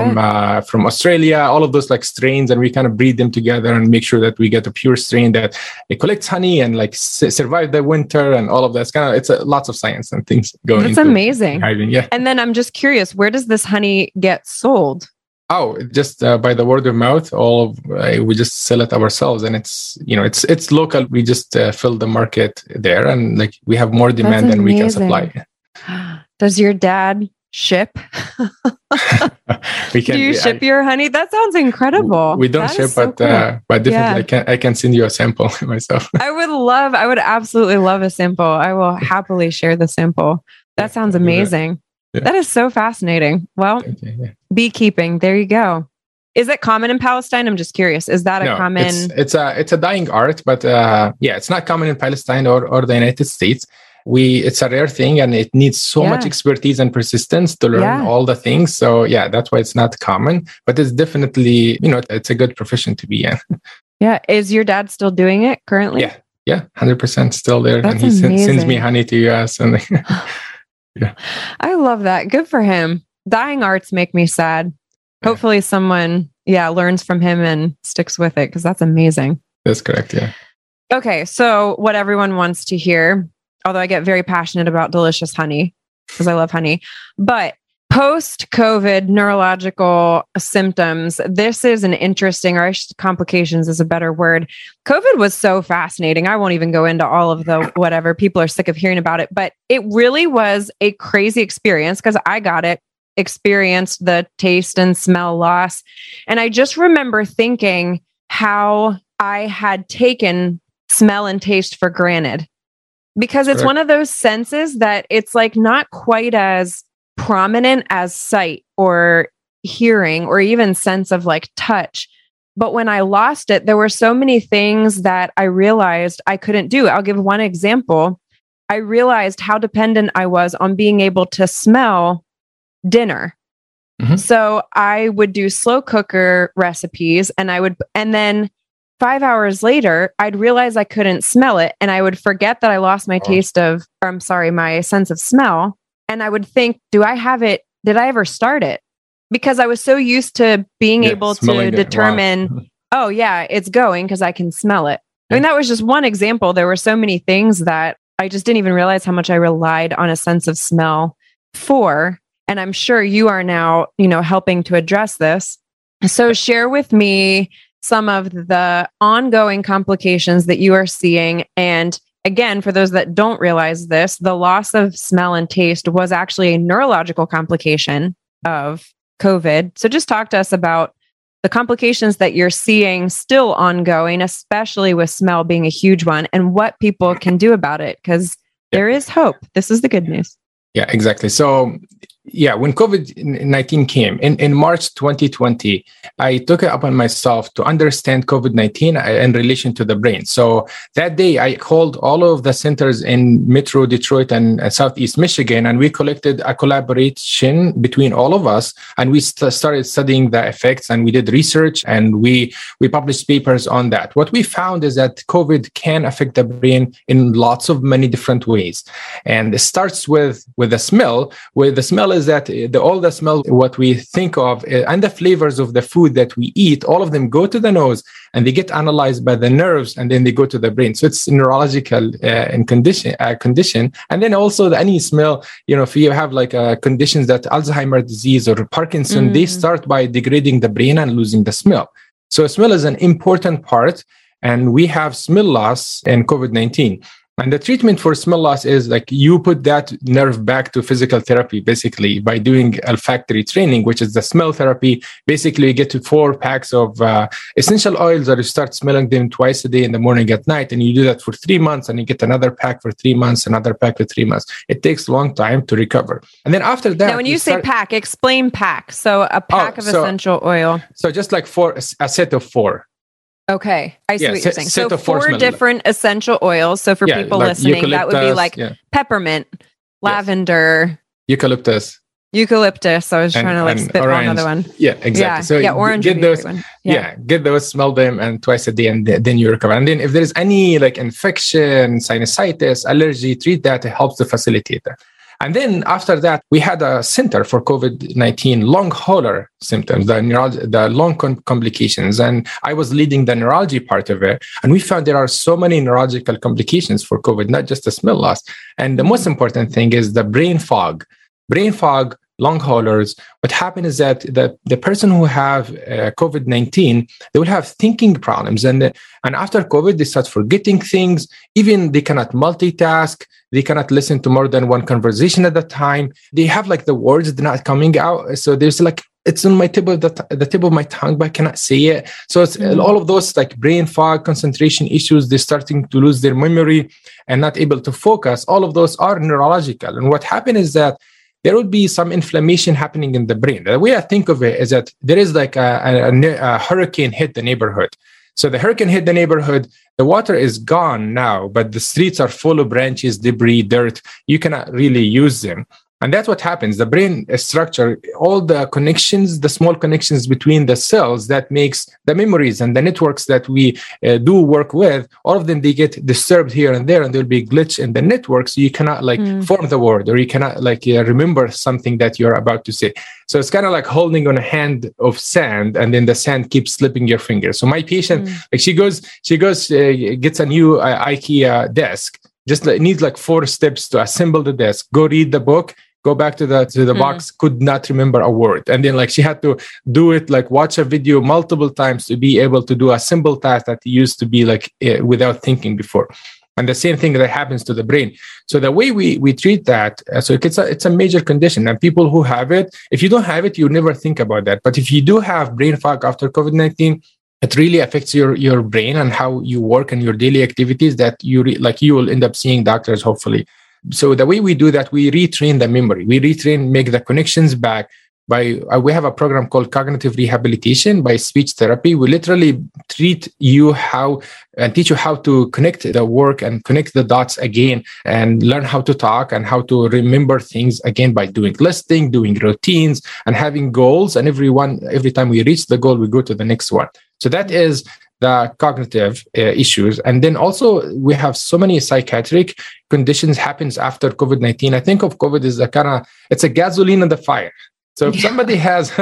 Australia, all of those strains, and we kind of breed them together and make sure that we get a pure strain that it collects honey and survive the winter and all of that. It's lots of science and things going. That's amazing. Yeah. And then I'm just curious, where does this honey get sold? Oh, just by the word of mouth. We just sell it ourselves, and it's local. We just fill the market there, and we have more demand than we can supply. Does your dad ship? We can, Do you ship your honey? That sounds incredible. We don't ship, but definitely I can send you a sample myself. I would absolutely love a sample. I will happily share the sample. That sounds amazing. Yeah. That is so fascinating. Well, beekeeping, there you go. Is it common in Palestine? I'm just curious. Is that a common? It's a dying art, but it's not common in Palestine or the United States. It's a rare thing, and it needs so much expertise and persistence to learn all the things. So that's why it's not common, but it's definitely, it's a good profession to be in. Yeah. Is your dad still doing it currently? Yeah. 100% still there. That's and he sends me honey to US. And I love that. Good for him. Dying arts make me sad. Hopefully someone, learns from him and sticks with it, because that's amazing. That's correct. Yeah. Okay. So what everyone wants to hear, although I get very passionate about delicious honey because I love honey, but post-COVID neurological symptoms, this is an interesting, or complications is a better word. COVID was so fascinating. I won't even go into all of the whatever. People are sick of hearing about it, but it really was a crazy experience because I got it, experienced the taste and smell loss. And I just remember thinking how I had taken smell and taste for granted, because it's one of those senses that it's like not quite as prominent as sight or hearing or even sense of like touch. But when I lost it, there were so many things that I realized I couldn't do. I'll give one example. I realized how dependent I was on being able to smell dinner. Mm-hmm. So I would do slow cooker recipes, and then 5 hours later, I'd realize I couldn't smell it, and I would forget that I lost my my sense of smell. And I would think, do I have it? Did I ever start it? Because I was so used to being able to determine, it's going because I can smell it. I mean, that was just one example. There were so many things that I just didn't even realize how much I relied on a sense of smell for. And I'm sure you are now, helping to address this. So share with me some of the ongoing complications that you are seeing. And again, for those that don't realize this, the loss of smell and taste was actually a neurological complication of COVID. So just talk to us about the complications that you're seeing still ongoing, especially with smell being a huge one, and what people can do about it, because there is hope. This is the good news. Yeah, exactly. So when COVID-19 came in March 2020, I took it upon myself to understand COVID-19 in relation to the brain. So that day, I called all of the centers in Metro Detroit and Southeast Michigan, and we collected a collaboration between all of us, and we started studying the effects, and we did research, and we published papers on that. What we found is that COVID can affect the brain in many different ways, and it starts with the smell. With the smell is that all the smell, what we think of, and the flavors of the food that we eat, all of them go to the nose and they get analyzed by the nerves, and then they go to the brain. So it's neurological condition. And then also any smell, if you have like conditions that Alzheimer's disease or Parkinson, they start by degrading the brain and losing the smell. So smell is an important part, and we have smell loss in COVID-19. And the treatment for smell loss is like you put that nerve back to physical therapy, basically, by doing olfactory training, which is the smell therapy. Basically, you get to 4 packs of essential oils, or you start smelling them twice a day, in the morning, at night. And you do that for 3 months, and you get another pack for 3 months, another pack for 3 months. It takes a long time to recover. And then after that... Now, when you say pack, explain pack. So a pack of essential oil. So just like a set of 4. Okay. I see what you're saying. So 4 different essential oils. So for people listening, that would be like peppermint, lavender, eucalyptus. I was trying to spit on another one. Yeah, exactly. So orange. Get those. Get those, smell them, and twice a day, and then you recover. And then if there's any like infection, sinusitis, allergy, treat that. It helps to facilitate that. And then after that, we had a center for COVID-19 long hauler symptoms, the long complications. And I was leading the neurology part of it. And we found there are so many neurological complications for COVID, not just the smell loss. And the most important thing is the brain fog. Brain fog long haulers, what happens is that the person who have COVID-19, they will have thinking problems. And after COVID, they start forgetting things. Even they cannot multitask. They cannot listen to more than one conversation at a time. They have like the words not coming out. So there's like, it's on my tip of the tip of my tongue, but I cannot say it. So it's all of those like brain fog, concentration issues. They're starting to lose their memory and not able to focus. All of those are neurological. And what happened is that there will be some inflammation happening in the brain. The way I think of it is that there is like a hurricane hit the neighborhood. So the hurricane hit the neighborhood. The water is gone now, but the streets are full of branches, debris, dirt. You cannot really use them. And that's what happens. The brain structure, all the connections, the small connections between the cells that makes the memories and the networks that we do work with, all of them, they get disturbed here and there, and there'll be a glitch in the network. So you cannot form the word, or you cannot remember something that you're about to say. So it's kind of like holding on a hand of sand, and then the sand keeps slipping your fingers. So my patient, she gets a new IKEA desk, just needs like 4 steps to assemble the desk, go read the book, go back to the box, could not remember a word. And then she had to do it, watch a video multiple times to be able to do a simple task that used to be without thinking before. And the same thing that happens to the brain. So the way we treat that, so it's a major condition. And people who have it, if you don't have it, you never think about that. But if you do have brain fog after COVID-19, it really affects your brain and how you work and your daily activities that you will end up seeing doctors, hopefully. So the way we do that, we retrain the memory. We make the connections back we have a program called cognitive rehabilitation by speech therapy. We literally teach you how to connect the work and connect the dots again and learn how to talk and how to remember things again by doing listing, doing routines, and having goals. And every time we reach the goal, we go to the next one. So that is the cognitive issues. And then also we have so many psychiatric conditions happens after COVID-19. I think of COVID as it's a gasoline on the fire. So if somebody has,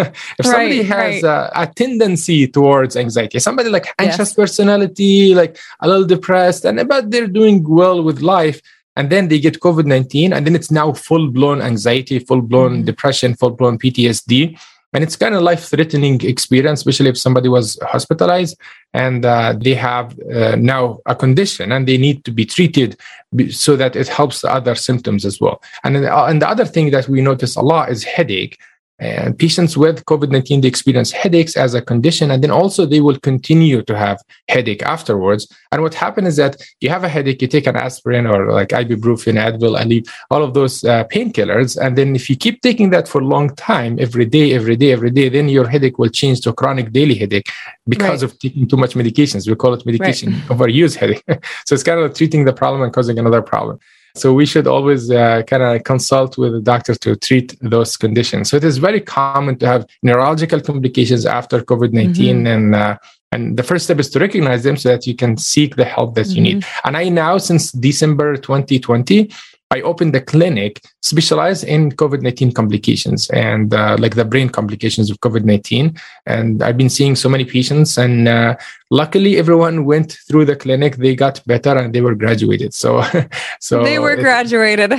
a tendency towards anxiety, somebody like anxious personality, like a little depressed, but they're doing well with life, and then they get COVID-19, and then it's now full-blown anxiety, full-blown depression, full-blown PTSD. And it's kind of life-threatening experience, especially if somebody was hospitalized and they have now a condition and they need to be treated so that it helps the other symptoms as well. And the other thing that we notice a lot is headache. And patients with COVID-19, they experience headaches as a condition, and then also they will continue to have headache afterwards. And what happens is that you have a headache, you take an aspirin or like ibuprofen, Advil, Aleve, all of those painkillers. And then if you keep taking that for a long time, every day, then your headache will change to a chronic daily headache because of taking too much medications. We call it medication overuse headache. So it's kind of treating the problem and causing another problem. So we should always kind of consult with the doctor to treat those conditions. So it is very common to have neurological complications after COVID-19. And the first step is to recognize them so that you can seek the help that you need. And I now, since December 2020, I opened a clinic specialized in COVID-19 complications and like the brain complications of COVID-19. And I've been seeing so many patients, and luckily everyone went through the clinic, they got better, and they were graduated. So they were graduated.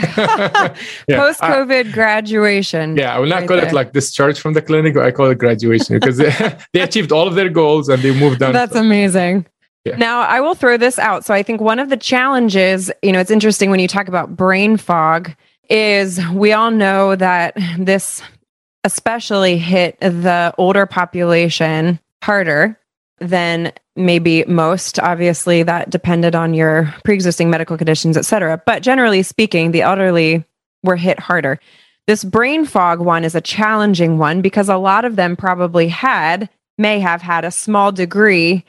Post-COVID graduation. Yeah, I will not call it like discharge from the clinic, but I call it graduation because they achieved all of their goals and they moved on. That's amazing. Yeah. Now, I will throw this out. So I think one of the challenges, it's interesting when you talk about brain fog, is we all know that this especially hit the older population harder than maybe most. Obviously, that depended on your pre-existing medical conditions, et cetera. But generally speaking, the elderly were hit harder. This brain fog one is a challenging one because a lot of them probably may have had a small degree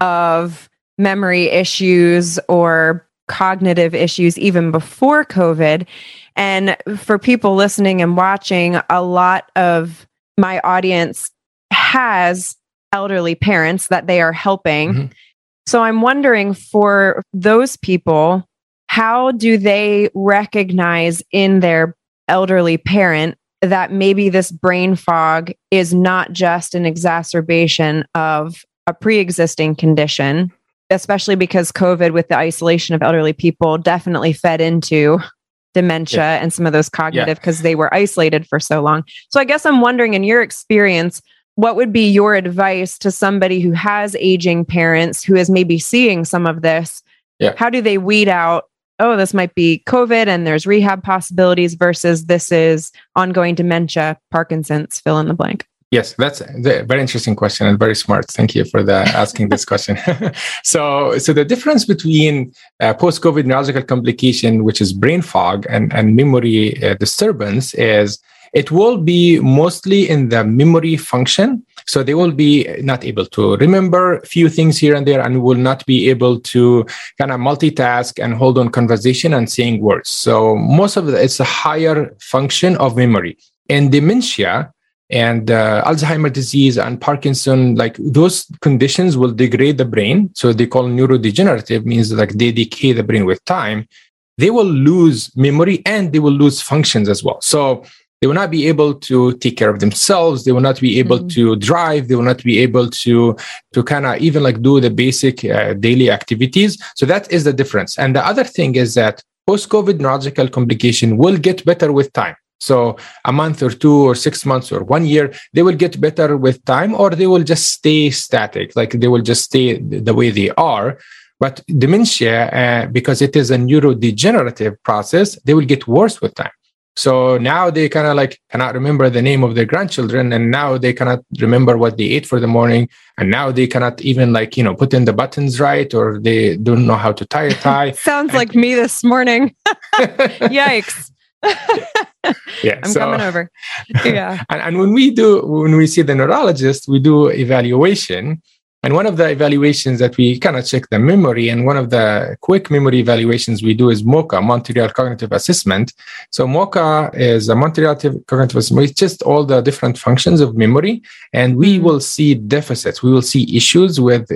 of memory issues or cognitive issues even before COVID. And for people listening and watching, a lot of my audience has elderly parents that they are helping. So I'm wondering, for those people, how do they recognize in their elderly parent that maybe this brain fog is not just an exacerbation of a pre-existing condition, especially because COVID, with the isolation of elderly people, definitely fed into dementia and some of those cognitive because they were isolated for so long. So I guess I'm wondering, in your experience, what would be your advice to somebody who has aging parents who is maybe seeing some of this? Yeah. How do they weed out, oh, this might be COVID and there's rehab possibilities versus this is ongoing dementia, Parkinson's, fill in the blank? Yes, that's a very interesting question and very smart. Thank you for asking this question. So the difference between post-COVID neurological complication, which is brain fog, and memory disturbance is it will be mostly in the memory function. So they will be not able to remember a few things here and there and will not be able to kind of multitask and hold on conversation and saying words. So most of it's a higher function of memory. In dementia, and Alzheimer's disease and Parkinson, like those conditions will degrade the brain. So they call neurodegenerative, means like they decay the brain with time. They will lose memory and they will lose functions as well. So they will not be able to take care of themselves. They will not be able to drive. They will not be able to kind of even like do the basic daily activities. So that is the difference. And the other thing is that post-COVID neurological complication will get better with time. So a month or 2 or 6 months or 1 year, they will get better with time, or they will just stay static, like they will just stay the way they are. But dementia, because it is a neurodegenerative process, they will get worse with time. So now they kind of like cannot remember the name of their grandchildren, and now they cannot remember what they ate for the morning, and now they cannot even put in the buttons right, or they don't know how to tie a tie. Sounds like me this morning. Yikes. I'm coming over. Yeah. And when we see the neurologist, we do evaluation. And one of the evaluations that we kind of check the memory, and one of the quick memory evaluations we do is MoCA, Montreal Cognitive Assessment. So MoCA is a Montreal Cognitive Assessment. It's just all the different functions of memory, and we will see deficits. We will see issues with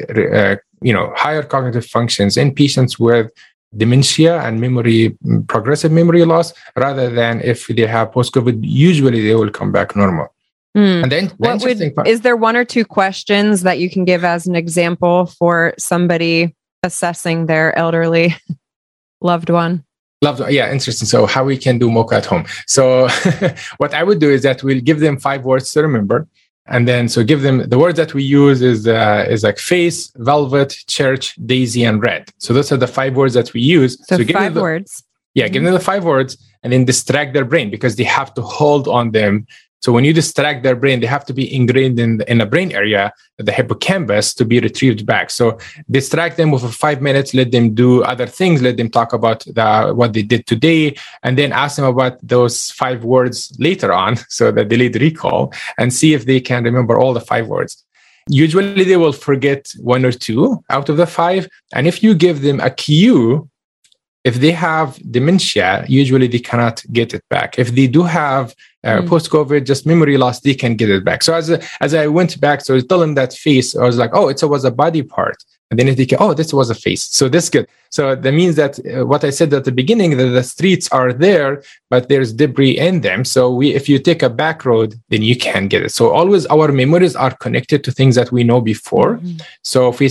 higher cognitive functions in patients with dementia and progressive memory loss, rather than if they have post-COVID, usually they will come back normal. And then is there 1 or 2 questions that you can give as an example for somebody assessing their elderly loved one? Yeah, interesting. So how we can do MoCA at home. So what I would do is that we'll give them 5 words to remember. And then, so give them the words that we use is like face, velvet, church, daisy, and red. So those are the 5 words that we use. So give 5 words. Yeah, give them the 5 words and then distract their brain, because they have to hold on them. So when you distract their brain, they have to be ingrained in a brain area, the hippocampus, to be retrieved back. So distract them with 5 minutes, let them do other things, let them talk about what they did today, and then ask them about those 5 words later on, so the delayed recall, and see if they can remember all the 5 words. Usually they will forget 1 or 2 out of the 5. And if you give them a cue, if they have dementia, usually they cannot get it back. If they do have post-COVID, just memory loss, they can get it back. So as I went back, so I told them that face, I was like, oh, it was a body part. And then they can, oh, this was a face. So that's good. So that means that what I said at the beginning, that the streets are there, but there's debris in them. So if you take a back road, then you can get it. So always our memories are connected to things that we know before. So if we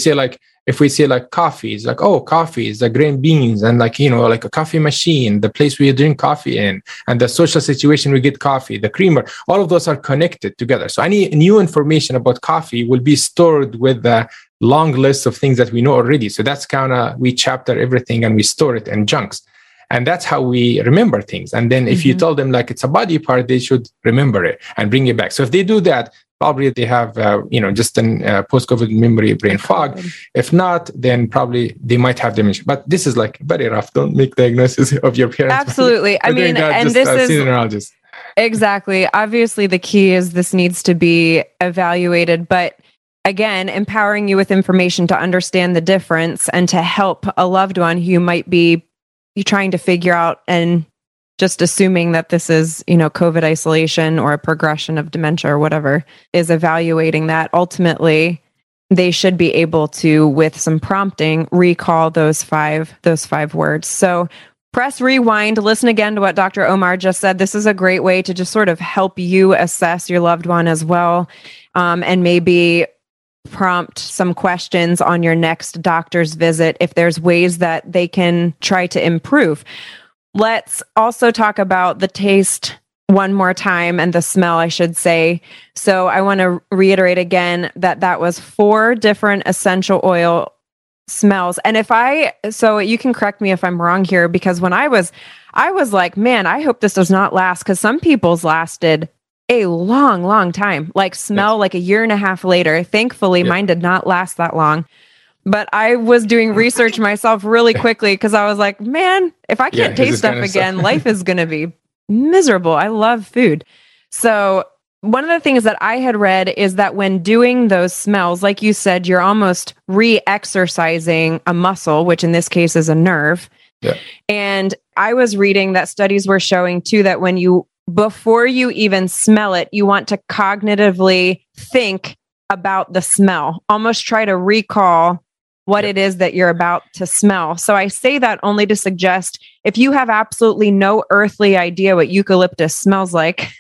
say like coffee, it's like, oh, coffee is the green beans, and like a coffee machine, the place we drink coffee in, and the social situation we get coffee, the creamer, all of those are connected together. So any new information about coffee will be stored with the long list of things that we know already. So that's kind of, we chapter everything and we store it in chunks. And that's how we remember things. And then if you tell them like it's a body part, they should remember it and bring it back. So if they do that, probably they have, just a post-COVID memory brain fog. If not, then probably they might have dementia. But this is like very rough. Don't make diagnosis of your parents. Absolutely. I mean, and this is exactly. Obviously, the key is this needs to be evaluated, but again, empowering you with information to understand the difference and to help a loved one who might be trying to figure out and just assuming that this is, COVID isolation or a progression of dementia or whatever, is evaluating that. Ultimately, they should be able to, with some prompting, recall those five words. So press rewind, listen again to what Dr. Omar just said. This is a great way to just sort of help you assess your loved one as well, and maybe prompt some questions on your next doctor's visit if there's ways that they can try to improve. let's also talk about the taste one more time, and the smell, I should say. So I want to reiterate again that was 4 different essential oil smells. And so you can correct me if I'm wrong here, because when I was like, man, I hope this does not last, because some people's lasted a long, long time, like smell like a year and a half later. Thankfully, mine did not last that long. But I was doing research myself really quickly, because I was like, man, if I can't taste stuff again, life is going to be miserable. I love food. So one of the things that I had read is that when doing those smells, like you said, you're almost re-exercising a muscle, which in this case is a nerve. Yeah. And I was reading that studies were showing too that before you even smell it, you want to cognitively think about the smell, almost try to recall what it is that you're about to smell. So I say that only to suggest, if you have absolutely no earthly idea what eucalyptus smells like,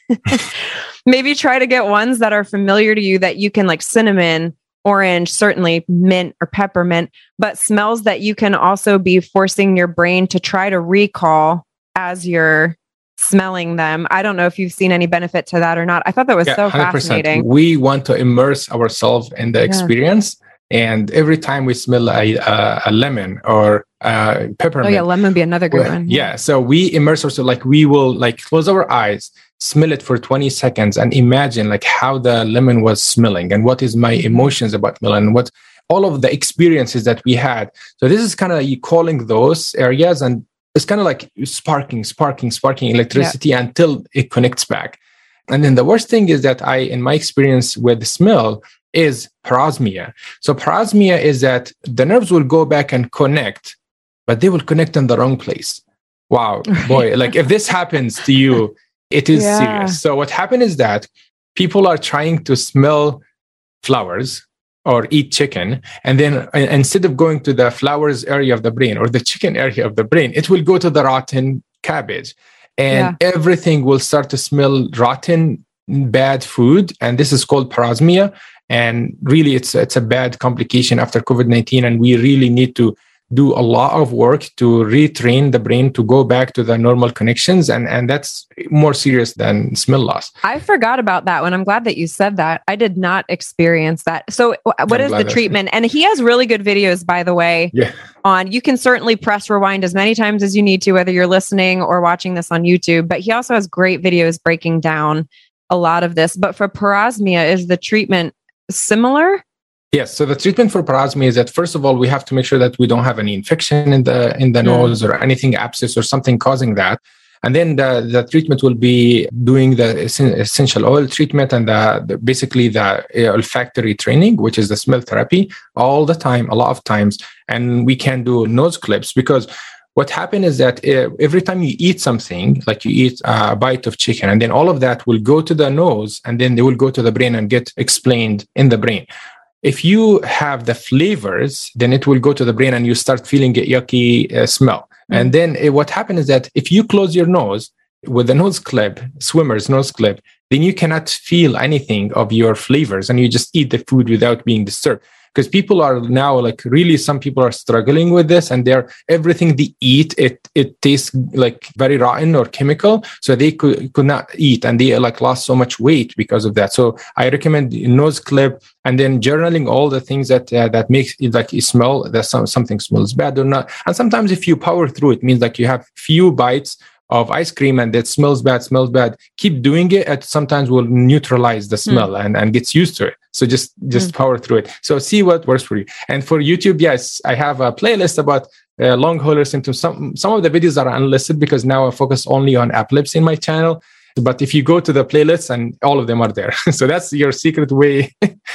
maybe try to get ones that are familiar to you, that you can, like cinnamon, orange, certainly mint or peppermint, but smells that you can also be forcing your brain to try to recall as you're smelling them. I don't know if you've seen any benefit to that or not. I thought that was so 100%. Fascinating. We want to immerse ourselves in the experience. And every time we smell a lemon or peppermint. Oh yeah, lemon would be another good one. Yeah. So we immerse ourselves, like we will like close our eyes, smell it for 20 seconds and imagine like how the lemon was smelling and what is my emotions about melon, what all of the experiences that we had. So this is kind of you calling those areas, and it's kind of like sparking electricity until it connects back. And then the worst thing is that in my experience with smell, is parosmia. So parosmia is that the nerves will go back and connect, but they will connect in the wrong place. Wow, boy, like if this happens to you, it is serious. So what happened is that people are trying to smell flowers or eat chicken, and then instead of going to the flowers area of the brain or the chicken area of the brain, it will go to the rotten cabbage, and everything will start to smell rotten, bad food, and this is called parosmia. And really, it's a bad complication after COVID-19, and we really need to do a lot of work to retrain the brain to go back to the normal connections, and that's more serious than smell loss. I forgot about that one. I'm glad that you said that. I did not experience that. So what is the treatment? And he has really good videos, by the way, you can certainly press rewind as many times as you need to, whether you're listening or watching this on YouTube, but he also has great videos breaking down a lot of this. But for parosmia, is the treatment similar? Yes. So the treatment for parosmia is that, first of all, we have to make sure that we don't have any infection in the nose or anything, abscess or something causing that. And then the treatment will be doing the essential oil treatment and basically the olfactory training, which is the smell therapy, all the time, a lot of times. And we can do nose clips, because what happened is that every time you eat something, like you eat a bite of chicken, and then all of that will go to the nose, and then they will go to the brain and get explained in the brain. If you have the flavors, then it will go to the brain and you start feeling a yucky smell. Mm-hmm. And then what happens is that if you close your nose with a nose clip, swimmer's nose clip, then you cannot feel anything of your flavors and you just eat the food without being disturbed. Because people are now like really, some people are struggling with this, and everything they eat, it tastes like very rotten or chemical. So they could not eat, and they like lost so much weight because of that. So I recommend nose clip, and then journaling all the things that makes it like you smell that something smells bad or not. And sometimes if you power through, it means like you have few bites of ice cream and that smells bad, keep doing it, and sometimes will neutralize the smell and gets used to it. So just power through it. So see what works for you. And for YouTube, yes, I have a playlist about long hauler symptoms. Some of the videos are unlisted because now I focus only on epilepsy in my channel. But if you go to the playlist, and all of them are there. So that's your secret way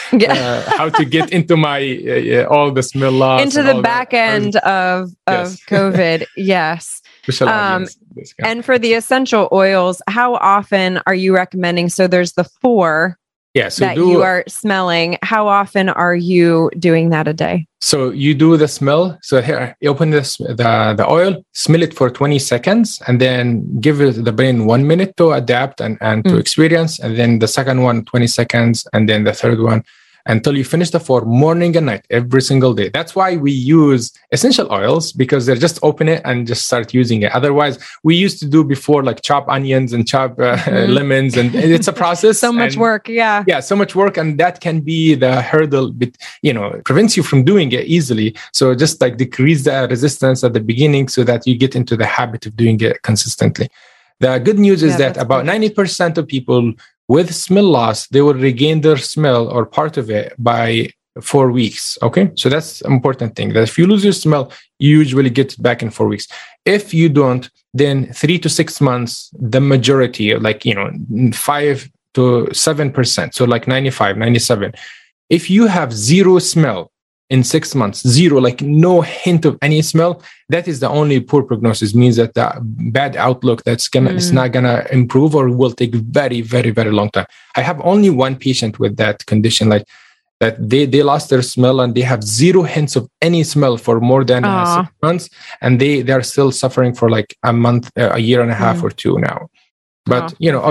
how to get into my all the smell loss. Into the back end of COVID. Yes. And for the essential oils, how often are you recommending? So there's the 4 that you are smelling. How often are you doing that a day? So you do the smell. So here, you open the oil, smell it for 20 seconds, and then give the brain 1 minute to adapt and to experience. And then the second one, 20 seconds. And then the third one, until you finish the 4 morning and night every single day. That's why we use essential oils, because they're just open it and just start using it. Otherwise, we used to do before like chop onions and chop lemons, and it's a process. So much work. Yeah. Yeah. So much work. And that can be the hurdle, but prevents you from doing it easily. So just like decrease the resistance at the beginning so that you get into the habit of doing it consistently. The good news is that about 90% of people with smell loss, they will regain their smell or part of it by 4 weeks. Okay. So that's an important thing, that if you lose your smell, you usually get it back in 4 weeks. If you don't, then 3 to 6 months, the majority, 5 to 7%. So like 95, 97. If you have zero smell in 6 months, zero, like no hint of any smell, that is the only poor prognosis. Means that the bad outlook it's not gonna improve, or will take very, very, very long time. I have only one patient with that condition, like that they lost their smell and they have zero hints of any smell for more than 6 months, and they are still suffering for like a month, a year and a half or 2 now. But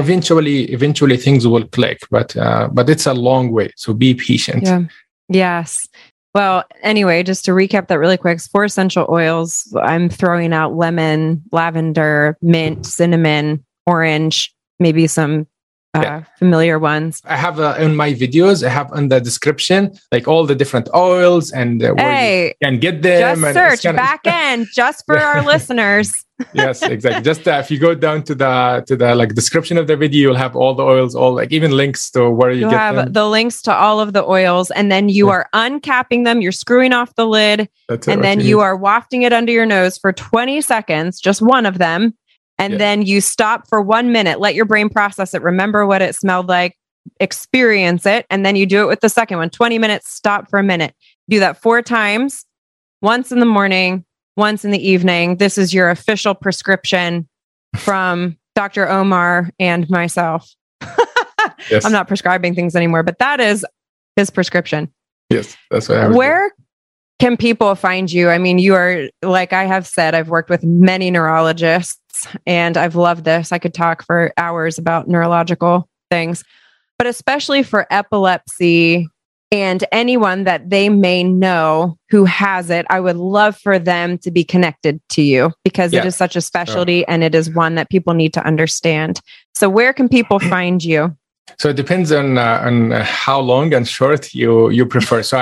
eventually things will click. But it's a long way, so be patient. Yeah. Yes. Well, anyway, just to recap that really quick, 4 essential oils. I'm throwing out lemon, lavender, mint, cinnamon, orange, maybe some familiar ones. I have in my videos, I have in the description, like all the different oils and where you can get them. Just search back end just for our listeners. Yes, exactly. Just if you go down to the like description of the video, you'll have all the oils, all like even links to where you get them. The links to all of the oils, and then you are uncapping them. You're screwing off the lid, and then you are wafting it under your nose for 20 seconds, just one of them. And then you stop for 1 minute, let your brain process it, remember what it smelled like, experience it. And then you do it with the second one, 20 minutes, stop for a minute. Do that 4 times, once in the morning, once in the evening. This is your official prescription from Dr. Omar and myself. Yes. I'm not prescribing things anymore, but that is his prescription. Yes, that's what I would Where can people find you? I mean, you are, like I have said, I've worked with many neurologists and I've loved this. I could talk for hours about neurological things, but especially for epilepsy and anyone that they may know who has it, I would love for them to be connected to you, because it is such a specialty and it is one that people need to understand. So where can people find you? So it depends on how long and short you prefer. So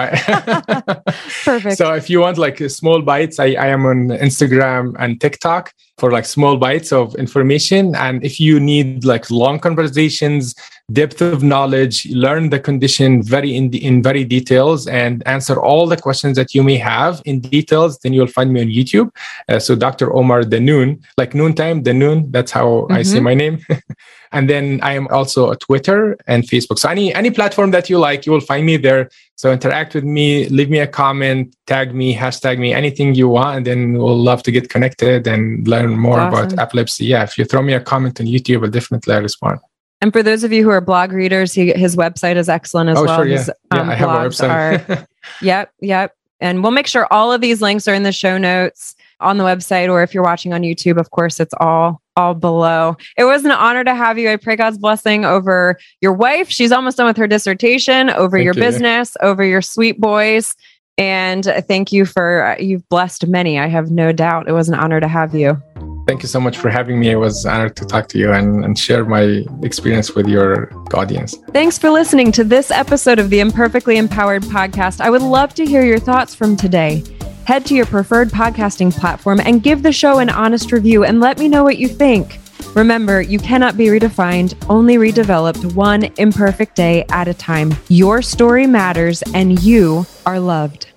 Perfect. So if you want like small bites, I am on Instagram and TikTok for like small bites of information. And if you need like long conversations, depth of knowledge, learn the condition in very details and answer all the questions that you may have in details, then you'll find me on YouTube. So Dr. Omar the Noon, like noontime, the Noon, that's how I say my name. And then I am also on Twitter and Facebook. So any platform that you like, you will find me there. So interact with me, leave me a comment, tag me, hashtag me, anything you want. And then we'll love to get connected and learn more about epilepsy. Yeah, if you throw me a comment on YouTube, I'll definitely respond. And for those of you who are blog readers, his website is excellent as well. Sure, yeah. His I have a website. Yep. And we'll make sure all of these links are in the show notes on the website, or if you're watching on YouTube, of course, it's all below. It was an honor to have you. I pray God's blessing over your wife. She's almost done with her dissertation, over your business, over your sweet boys. And thank you you've blessed many. I have no doubt. It was an honor to have you. Thank you so much for having me. It was an honor to talk to you and share my experience with your audience. Thanks for listening to this episode of the Imperfectly Empowered podcast. I would love to hear your thoughts from today. Head to your preferred podcasting platform and give the show an honest review and let me know what you think. Remember, you cannot be redefined, only redeveloped, one imperfect day at a time. Your story matters and you are loved.